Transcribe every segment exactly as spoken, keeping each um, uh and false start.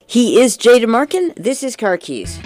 He is Jay DeMarkin. This is Car Keys.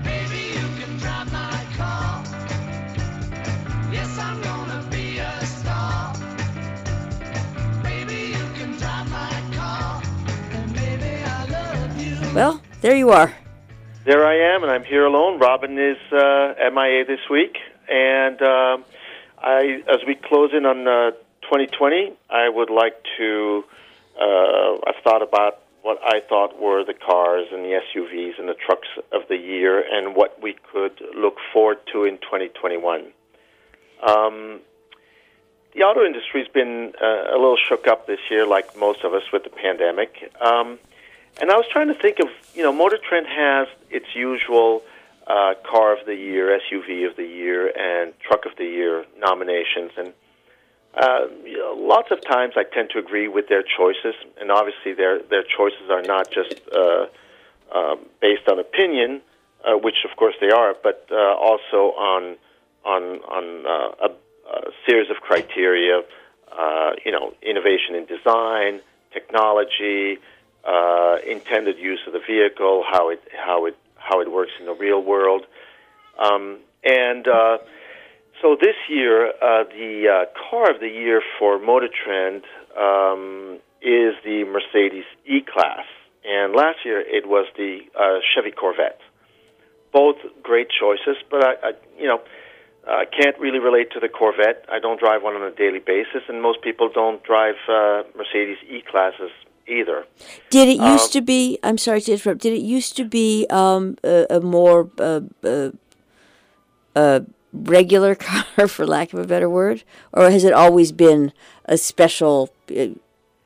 Well, there you are. There I am, and I'm here alone. Robin is uh, M I A this week, and uh, I, as we close in on uh, twenty twenty, I would like to. Uh, I've thought about what I thought were the cars and the S U Vs and the trucks of the year, and what we could look forward to in twenty twenty-one. Um, the auto industry's been uh, a little shook up this year, like most of us, with the pandemic. Um, And I was trying to think of, you know, Motor Trend has its usual uh, Car of the Year, S U V of the Year, and Truck of the Year nominations. And uh, you know, lots of times I tend to agree with their choices. And obviously their their choices are not just uh, uh, based on opinion, uh, which of course they are, but uh, also on on on uh, a, a series of criteria. Uh, you know, innovation in design, technology. Uh, intended use of the vehicle, how it how it how it works in the real world, um, and uh, so this year uh, the uh, car of the year for Motor Trend um, is the Mercedes E-Class, and last year it was the uh, Chevy Corvette. Both great choices, but I, I you know I can't really relate to the Corvette. I don't drive one on a daily basis, and most people don't drive uh, Mercedes E-Classes either. Did it used um, to be, I'm sorry to interrupt, did it used to be um, a, a more uh, uh, uh, regular car, for lack of a better word? Or has it always been a special... Uh,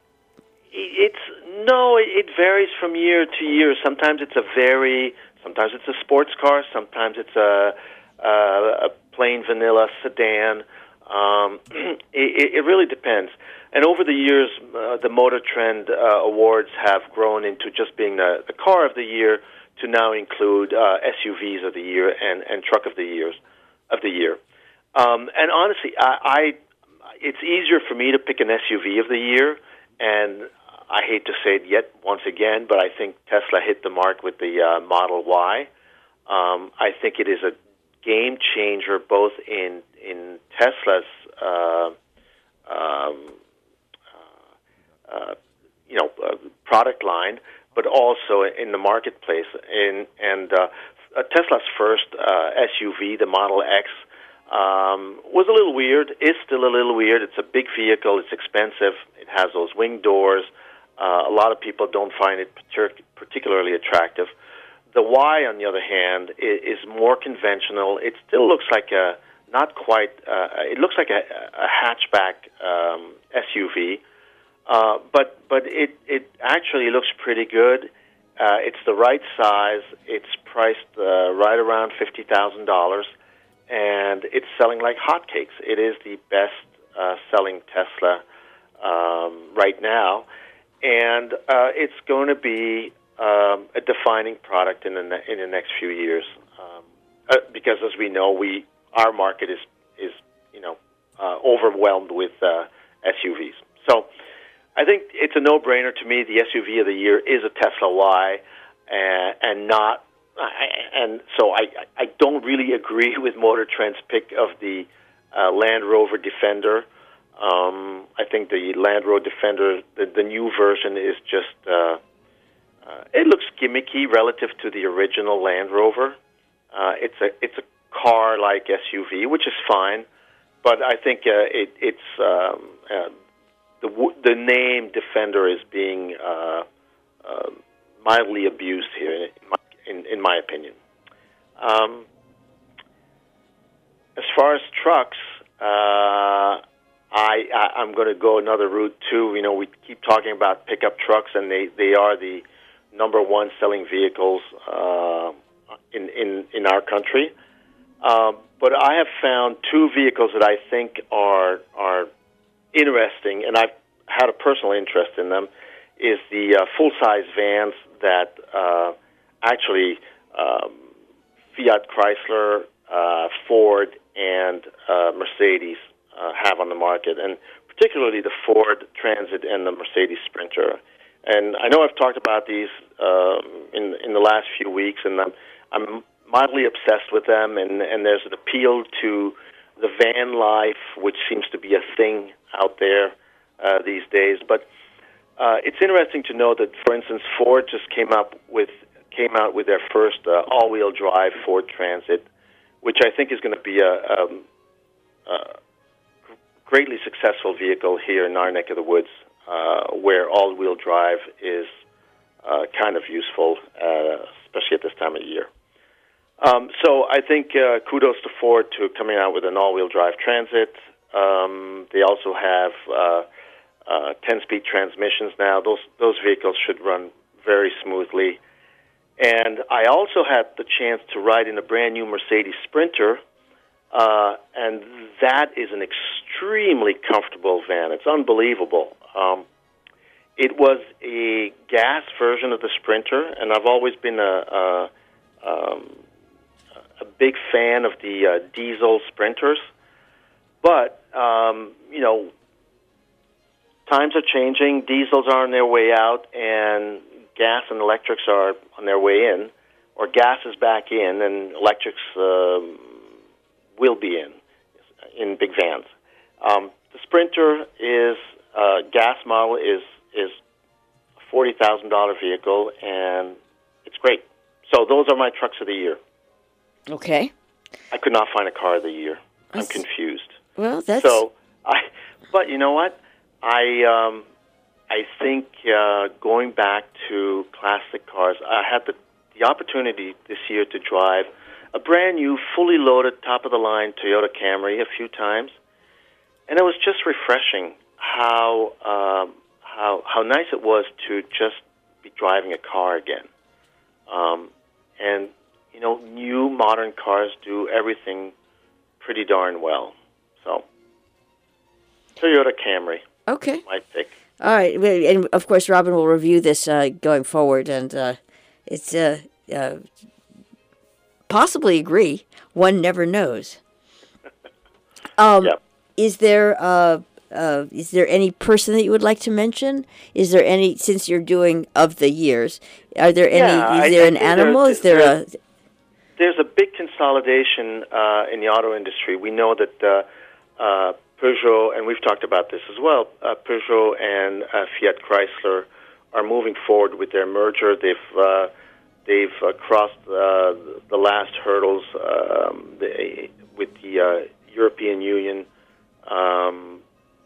it's No, it varies from year to year. Sometimes it's a very, sometimes it's a sports car, sometimes it's a, a, a plain vanilla sedan. Um, it, it really depends. And over the years, uh, the Motor Trend uh, awards have grown into just being the, the car of the year to now include uh, S U Vs of the year and, and truck of the years of the year. Um, and honestly, I, I it's easier for me to pick an S U V of the year. And I hate to say it yet once again, but I think Tesla hit the mark with the uh, Model Y. Um, I think it is a game changer both in in Tesla's. Uh, um, Uh, you know, uh, product line, but also in the marketplace. And, and uh, Tesla's first uh, S U V, the Model X, um, was a little weird, is still a little weird. It's a big vehicle. It's expensive. It has those wing doors. Uh, a lot of people don't find it partic- particularly attractive. The Y, on the other hand, is, is more conventional. It still looks like a, not quite, uh, it looks like a, a hatchback um, S U V. Uh, but but it, it actually looks pretty good. Uh, it's the right size. It's priced uh, right around fifty thousand dollars, and it's selling like hotcakes. It is the best uh, selling Tesla um, right now, and uh, it's going to be um, a defining product in the ne- in the next few years. Um, uh, because as we know, we our market is is you know uh, overwhelmed with uh, S U Vs. So I think it's a no-brainer to me. The S U V of the year is a Tesla Y, and, and not. And so I, I don't really agree with Motor Trend's pick of the uh, Land Rover Defender. Um, I think the Land Rover Defender, the, the new version, is just. Uh, uh, it looks gimmicky relative to the original Land Rover. Uh, it's a it's a car-like S U V, which is fine, but I think uh, it, it's um, uh, the the name Defender is being uh, uh, mildly abused here, in my, in, in my opinion. Um, as far as trucks, uh, I, I I'm going to go another route too. You know, we keep talking about pickup trucks, and they, they are the number one selling vehicles uh, in, in in our country. Uh, but I have found two vehicles that I think are are interesting, and I've had a personal interest in them. Is the uh, full-size vans that uh, actually um, Fiat Chrysler, uh, Ford, and uh, Mercedes uh, have on the market, and particularly the Ford Transit and the Mercedes Sprinter. And I know I've talked about these um, in the last few weeks, and I'm I'm mildly obsessed with them. And, and there's an appeal to the van life, which seems to be a thing out there uh, these days. But uh, it's interesting to know that, for instance, Ford just came up with came out with their first uh, all-wheel drive Ford Transit, which I think is going to be a, um, a greatly successful vehicle here in our neck of the woods, uh, where all-wheel drive is uh, kind of useful, uh, especially at this time of year. Um, so I think uh, kudos to Ford to coming out with an all-wheel drive Transit. Um, they also have uh, uh, ten-speed transmissions now. Those those vehicles should run very smoothly. And I also had the chance to ride in a brand-new Mercedes Sprinter, uh, and that is an extremely comfortable van. It's unbelievable. Um, it was a gas version of the Sprinter, and I've always been a, a, um, a big fan of the uh, diesel Sprinters. But, um, you know, times are changing. Diesels are on their way out, and gas and electrics are on their way in, or gas is back in, and electrics um, will be in, in big vans. Um, the Sprinter is, uh, gas model is is a forty thousand dollars vehicle, and it's great. So those are my trucks of the year. Okay. I could not find a car of the year. I'm That's, confused. Well, that's... So, I, but you know what? I... Um, I think uh, going back to classic cars, I had the, the opportunity this year to drive a brand new, fully loaded, top-of-the-line Toyota Camry a few times, and it was just refreshing how um, how how nice it was to just be driving a car again. Um, and you know, new modern cars do everything pretty darn well. So, Toyota Camry. Okay. My pick. All right, and of course, Robin will review this uh, going forward, and uh, it's uh, uh, possibly agree. One never knows. Um, yep. Is there uh, uh, is there any person that you would like to mention? Is there any, since you're doing of the years? Are there any? Yeah, is there I, an I animal? There, is there there, a? There's a big consolidation uh, in the auto industry. We know that. Uh, uh, Peugeot, and we've talked about this as well, uh, Peugeot and uh, Fiat Chrysler are moving forward with their merger. They've uh, they've uh, crossed uh, the last hurdles um, the, with the uh, European Union. Um,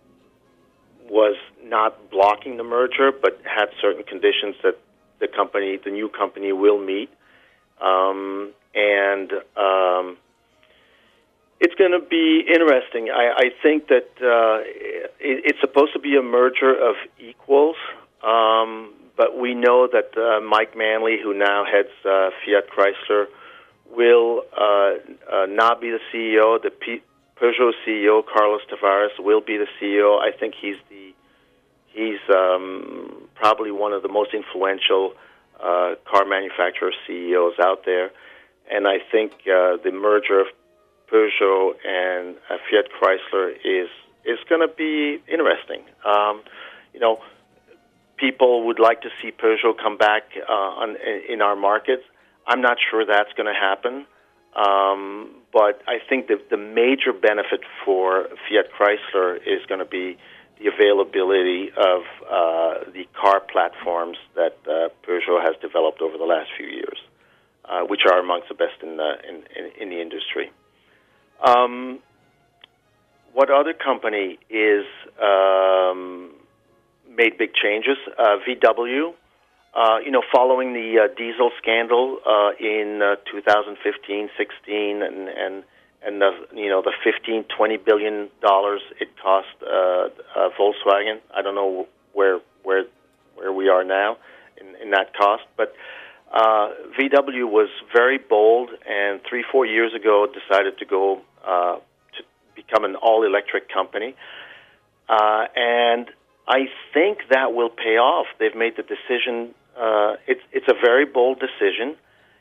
was not blocking the merger, but had certain conditions that the company, the new company, will meet. Um, and um, It's going to be interesting. I, I think that uh, it, it's supposed to be a merger of equals, um, but we know that uh, Mike Manley, who now heads uh, Fiat Chrysler, will uh, uh, not be the C E O. The P- Peugeot C E O, Carlos Tavares, will be the C E O. I think he's the he's um, probably one of the most influential uh, car manufacturer C E Os out there, and I think uh, the merger of Peugeot and uh, Fiat Chrysler is is going to be interesting. Um, you know, people would like to see Peugeot come back uh, on, in our markets. I'm not sure that's going to happen, um, but I think that the major benefit for Fiat Chrysler is going to be the availability of uh, the car platforms that uh, Peugeot has developed over the last few years, uh, which are amongst the best in the in, in, in the industry. Um, what other company is um, made big changes? Uh, V W, uh, you know, following the uh, diesel scandal uh, in uh, two thousand fifteen, sixteen, and and and the you know the fifteen, twenty billion dollars it cost uh, uh, Volkswagen. I don't know where where where we are now in, in that cost, but. Uh, V W was very bold, and three, four years ago decided to go uh, to become an all-electric company. Uh, and I think that will pay off. They've made the decision. Uh, it's it's a very bold decision.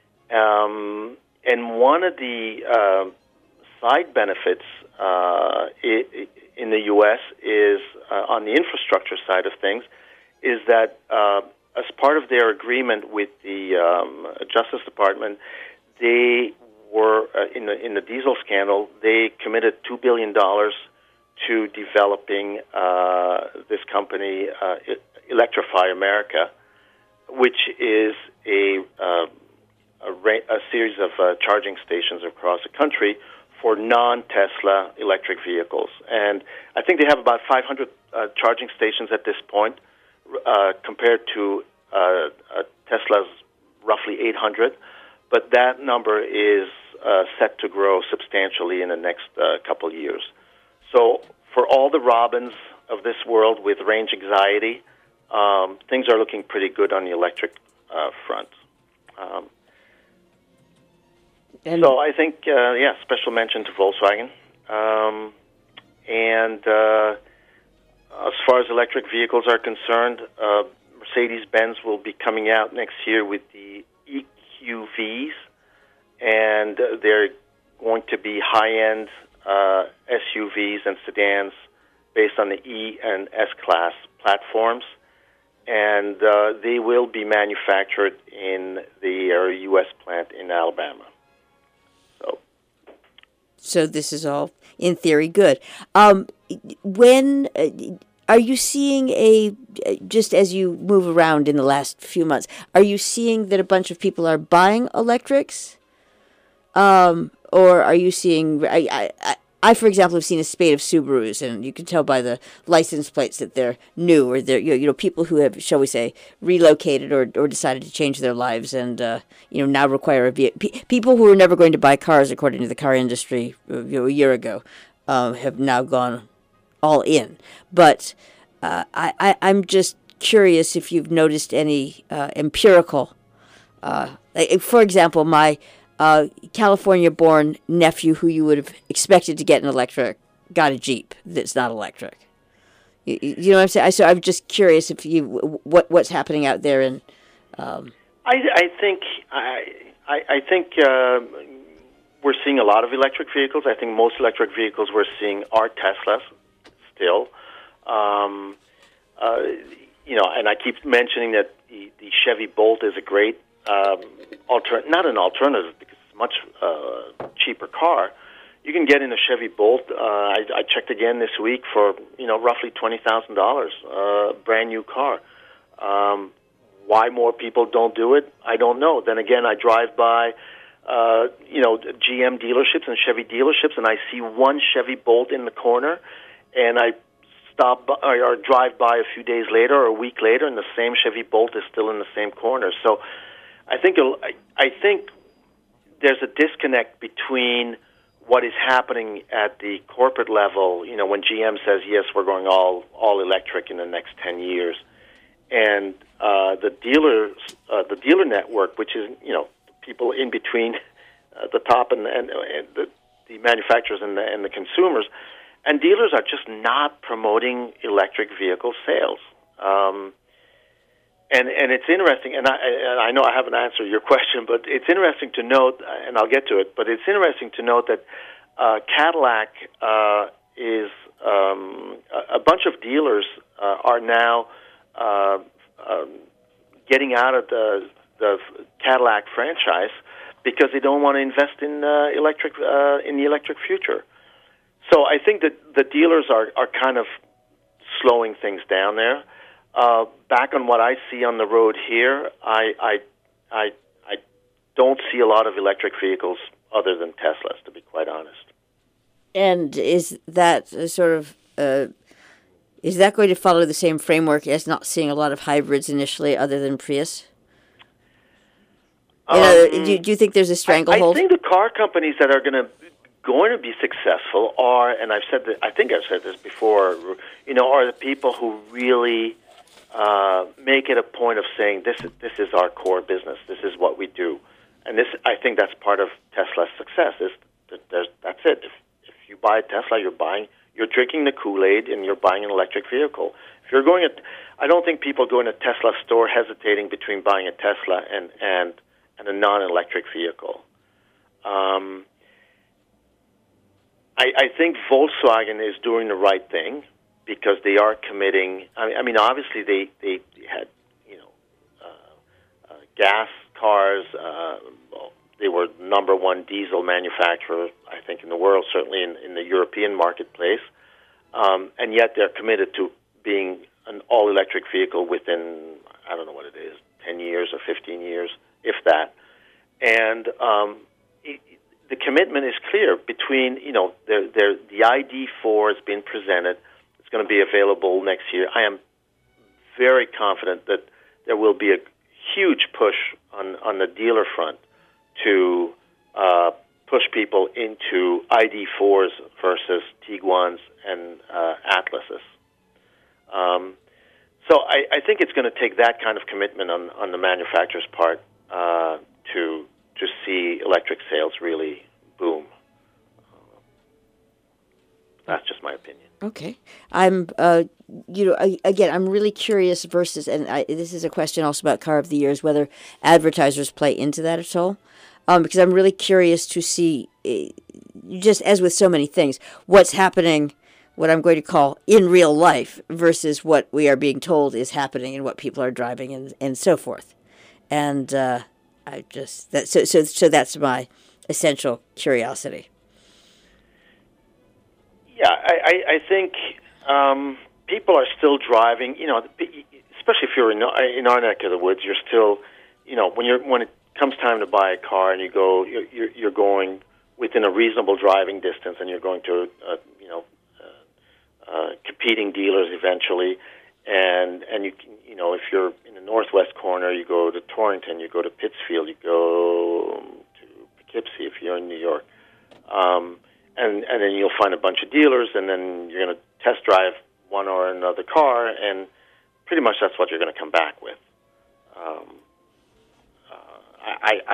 Um, and one of the uh, side benefits uh, in the U S is, uh, on the infrastructure side of things, is that uh, as part of their agreement with the um, Justice Department, they were uh, in the in the diesel scandal. They committed two billion dollars to developing uh, this company, uh, Electrify America, which is a uh, a, ra- a series of uh, charging stations across the country for non-Tesla electric vehicles. And I think they have about five hundred uh, charging stations at this point, uh, compared to uh, uh, Tesla's roughly eight hundred. But that number is uh, set to grow substantially in the next uh, couple of years. So for all the Robins of this world with range anxiety, um, things are looking pretty good on the electric uh, front. Um, And so I think, uh, yeah, special mention to Volkswagen. Um, and uh, as far as electric vehicles are concerned, uh, Mercedes-Benz will be coming out next year with the E Q Vs, and uh, they're going to be high-end uh, S U Vs and sedans based on the E and S-Class platforms, and uh, they will be manufactured in the uh, U S plant in Alabama. So, so this is all, in theory, good. Um, when uh, are you seeing a, just as you move around in the last few months, are you seeing that a bunch of people are buying electrics? Um, or are you seeing, I, I, I, I, for example, have seen a spate of Subarus, and you can tell by the license plates that they're new, or they're, you know, people who have, shall we say, relocated or, or decided to change their lives and, uh, you know, now require a vehicle. P- people who were never going to buy cars, according to the car industry, you know, a year ago, um, have now gone all in. But uh, I, I, I'm just curious if you've noticed any uh, empirical, uh, like, for example, my uh, California-born nephew, who you would have expected to get an electric, got a Jeep that's not electric. You, you know what I'm saying? I, so I'm just curious if you what what's happening out there. And um... I, I think I I, I think uh, we're seeing a lot of electric vehicles. I think most electric vehicles we're seeing are Teslas still. Um, uh, you know, and I keep mentioning that the, the Chevy Bolt is a great um, alter not an alternative because it's a much uh, cheaper car. You can get in a Chevy Bolt. Uh, I, I checked again this week for you know roughly twenty thousand dollars, uh, brand new car. Um, why more people don't do it, I don't know. Then again, I drive by, uh, you know, G M dealerships and Chevy dealerships, and I see one Chevy Bolt in the corner, and I stop by, or, or drive by a few days later or a week later, and the same Chevy Bolt is still in the same corner. So, I think I, I think there's a disconnect between what is happening at the corporate level, you know, when G M says, yes, we're going all, all electric in the next ten years, and uh, the dealers, uh, the dealer network, which is, you know, people in between uh, the top and, and, and the, the manufacturers and the, and the consumers, and dealers are just not promoting electric vehicle sales. Um, and and it's interesting, and I, and I know I haven't answered your question, but it's interesting to note, and I'll get to it, but it's interesting to note that uh, Cadillac uh, is, um, a, a bunch of dealers uh, are now uh, um, getting out of the, the Cadillac franchise because they don't want to invest in uh, electric uh, in the electric future. So I think that the dealers are, are kind of slowing things down there. Uh, back on what I see on the road here, I, I, I, I don't see a lot of electric vehicles other than Teslas, to be quite honest. And is that a sort of uh, is that going to follow the same framework as not seeing a lot of hybrids initially, other than Prius? Um, uh, do, do you think there's a stranglehold? I, I think the car companies that are going to going to be successful are, and I've said that, I think I've said this before, you know, are the people who really uh, make it a point of saying this is this is our core business. This is what we do, and this I think that's part of Tesla's success. Is that there's, that's it. If, if you buy a Tesla, you're buying, you're drinking the Kool-Aid, and you're buying an electric vehicle. If you're going at, I don't think people go in a Tesla store hesitating between buying a Tesla and and, and a non-electric vehicle. Um, I, I think Volkswagen is doing the right thing because they are committing. I mean, I mean obviously they, they had, you know, uh, uh, gas cars. Uh, well, they were number one diesel manufacturer, I think, in the world, certainly in, in the European marketplace. Um, and yet they're committed to being an all-electric vehicle within, I don't know what it is, ten years or fifteen years, if that. And um, it, the commitment is clear between, you know, they're, they're, the I D four has been presented. It's going to be available next year. I am very confident that there will be a huge push on, on the dealer front to uh, push people into I D fours versus Tiguans and uh, Atlases. Um, so I, I think it's going to take that kind of commitment on, on the manufacturer's part uh, to to see electric sales really boom. That's just my opinion. Okay. I'm, uh, you know, I, again, I'm really curious versus, and I, this is a question also about Car of the Year, is whether advertisers play into that at all. Um, because I'm really curious to see, uh, just as with so many things, what's happening, what I'm going to call in real life versus what we are being told is happening and what people are driving and, and so forth. And uh, I just, that, so, so, so that's my essential curiosity. Yeah, I, I, I think um, people are still driving. You know, especially if you're in, in our neck of the woods, you're still, you know, when you're when it comes time to buy a car and you go, you're, you're going within a reasonable driving distance, and you're going to, uh, you know, uh, uh, competing dealers eventually, and and you can, you know, if you're in the northwest corner, you go to Torrington, you go to Pittsfield, you go to Poughkeepsie if you're in New York. Um, And, and then you'll find a bunch of dealers, and then you're going to test drive one or another car, and pretty much that's what you're going to come back with. Um, uh, I, I,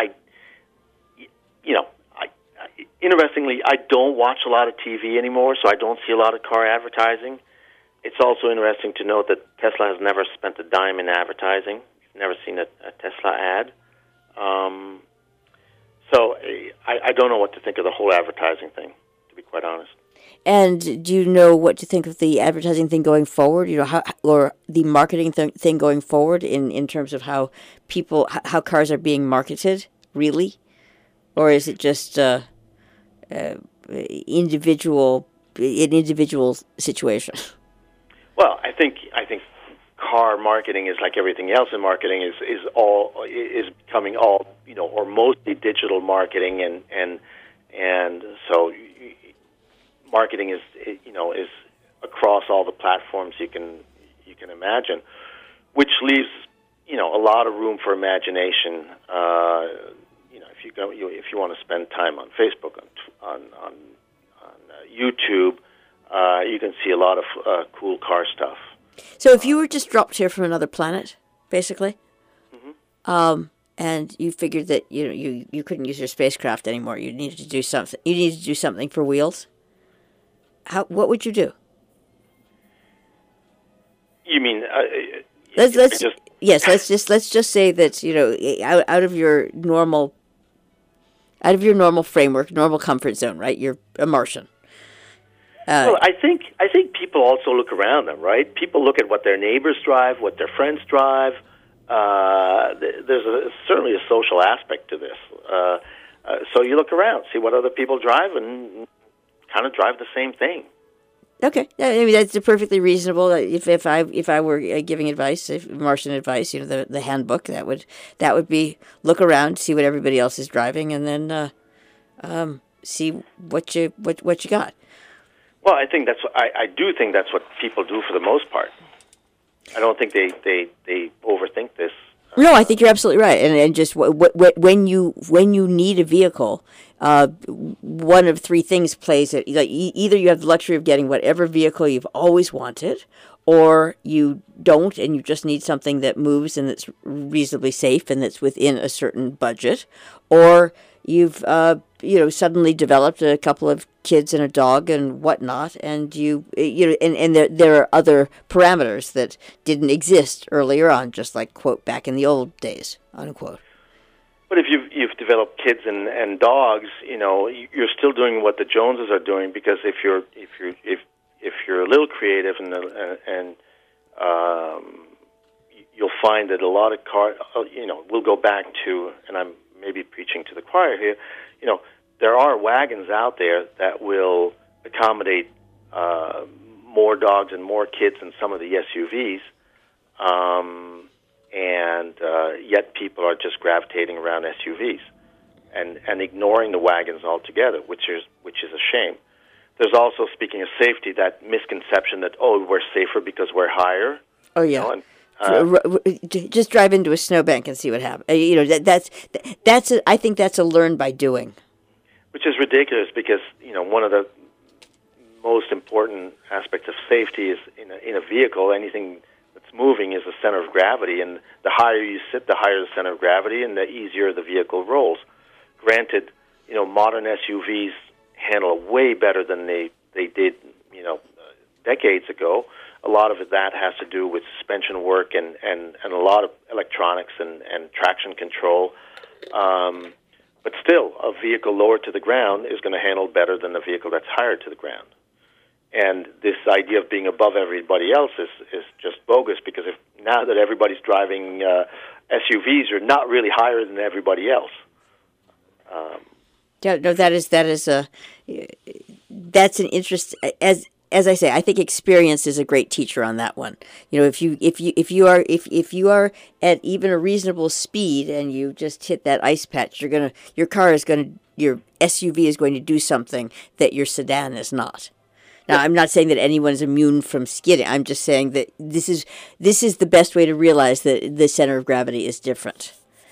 you know, I, I, interestingly, I don't watch a lot of T V anymore, so I don't see a lot of car advertising. It's also interesting to note that Tesla has never spent a dime in advertising. You've never seen a, a Tesla ad. Um, so I, I don't know what to think of the whole advertising thing, to be quite honest. And do you know what to think of the advertising thing going forward? You know, how, or the marketing th- thing going forward in, in terms of how people, how cars are being marketed, really, or is it just uh, uh, individual, an individual situation? Well, I think I think car marketing is like everything else in marketing is is all is becoming all you know or mostly digital marketing, and and and so. Marketing is, you know, is across all the platforms you can you can imagine, which leaves, you know, a lot of room for imagination. Uh, you know, if you go, you, if you want to spend time on Facebook, on on on, on uh, YouTube, uh, you can see a lot of uh, cool car stuff. So, if you were just dropped here from another planet, basically, mm-hmm. um, and you figured that you know you, you couldn't use your spacecraft anymore, you needed to do something. You needed to do something for wheels. How? What would you do? You mean? Uh, let's let's just... yes. Let's just let's just say that you know out out of your normal, out of your normal framework, normal comfort zone, right? You're a Martian. Uh, well, I think I think people also look around them, right? People look at what their neighbors drive, what their friends drive. Uh, there's a, certainly a social aspect to this. Uh, uh, so you look around, see what other people drive, and kind of drive the same thing. Okay, I mean that's perfectly reasonable. If if I if I were giving advice, if Martian advice, you know, the the handbook, that would that would be look around, see what everybody else is driving, and then uh, um, see what you what what you got. Well, I think that's what, I I do think that's what people do for the most part. I don't think they they, they overthink this. No, I think you're absolutely right, and and just w- w- when you when you need a vehicle, uh, one of three things plays it. Like either you have the luxury of getting whatever vehicle you've always wanted, or you don't, and you just need something that moves and that's reasonably safe and that's within a certain budget, or you've uh, you know suddenly developed a couple of kids and a dog and whatnot, and you you know and, and there there are other parameters that didn't exist earlier on, just like quote back in the old days, unquote. But if you've you've developed kids and, and dogs, you know you're still doing what the Joneses are doing, because if you're if you if if you're a little creative and and um, you'll find that a lot of cars, you know, we'll go back to, and I'm maybe preaching to the choir here, you know, there are wagons out there that will accommodate uh, more dogs and more kids than some of the S U Vs, um, and uh, yet people are just gravitating around S U Vs and, and ignoring the wagons altogether, which is which is a shame. There's also, speaking of safety, that misconception that, oh, we're safer because we're higher. Oh, yeah. You know, and, uh, just drive into a snowbank and see what happens. You know, that, that's, that's a, I think that's a learn by doing. Which is ridiculous because, you know, one of the most important aspects of safety is in a, in a vehicle, anything that's moving is the center of gravity, and the higher you sit, the higher the center of gravity, and the easier the vehicle rolls. Granted, you know, modern S U Vs handle way better than they, they did, you know, decades ago. A lot of that has to do with suspension work and, and, and a lot of electronics and, and traction control. Um, but still, a vehicle lower to the ground is going to handle better than a vehicle that's higher to the ground. And this idea of being above everybody else is, is just bogus, because if now that everybody's driving uh, S U Vs, you're not really higher than everybody else. Um, Yeah, no, that is that is a that's an interest. As as I say, I think experience is a great teacher on that one. You know, if you if you if you are if if you are at even a reasonable speed and you just hit that ice patch, you're gonna your car is gonna your S U V is going to do something that your sedan is not. Now, I'm not saying that anyone is immune from skidding. I'm just saying that this is this is the best way to realize that the center of gravity is different.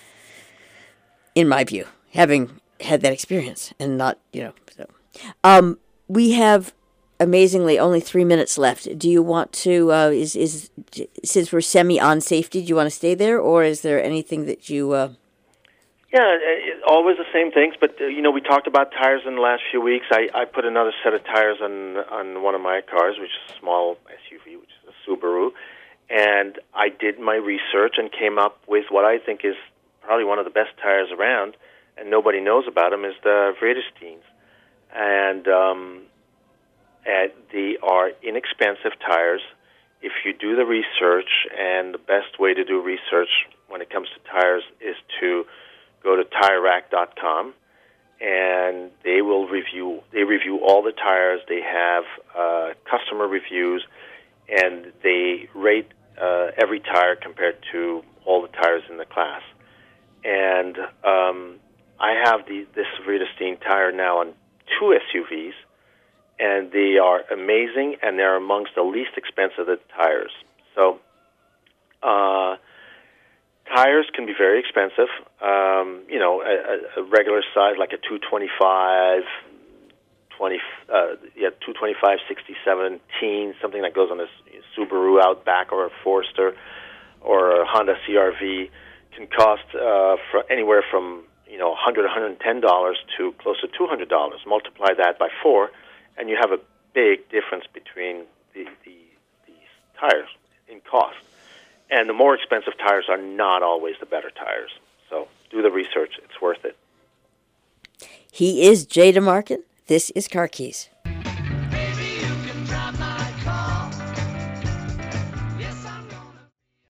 In my view, having had that experience and not, you know, so. Um, we have amazingly only three minutes left. Do you want to, uh, is, is, since we're semi on safety, do you want to stay there, or is there anything that you, uh... Yeah, it, always the same things, but, uh, you know, we talked about tires in the last few weeks. I, I put another set of tires on, on one of my cars, which is a small S U V, which is a Subaru, and I did my research and came up with what I think is probably one of the best tires around, and nobody knows about them, is the Vredesteins. And um, and they are inexpensive tires. If you do the research, and the best way to do research when it comes to tires is to go to tire rack dot com, and they will review, they review all the tires. They have uh, customer reviews, and they rate uh, every tire compared to all the tires in the class. And um, I have the, this Vredestein tire now on two S U Vs, and they are amazing, and they're amongst the least expensive of the tires. So uh, tires can be very expensive. Um, you know, a, a regular size, like a two twenty-five, twenty, uh, yeah, two twenty-five, sixty seventeen, something that goes on a Subaru Outback or a Forester or a Honda C R V, can cost uh, for anywhere from, you know, one hundred dollars, one hundred ten dollars to close to two hundred dollars. Multiply that by four, and you have a big difference between the, the these tires in cost. And the more expensive tires are not always the better tires. So do the research. It's worth it. He is Jay DeMarkin. This is Car Keys.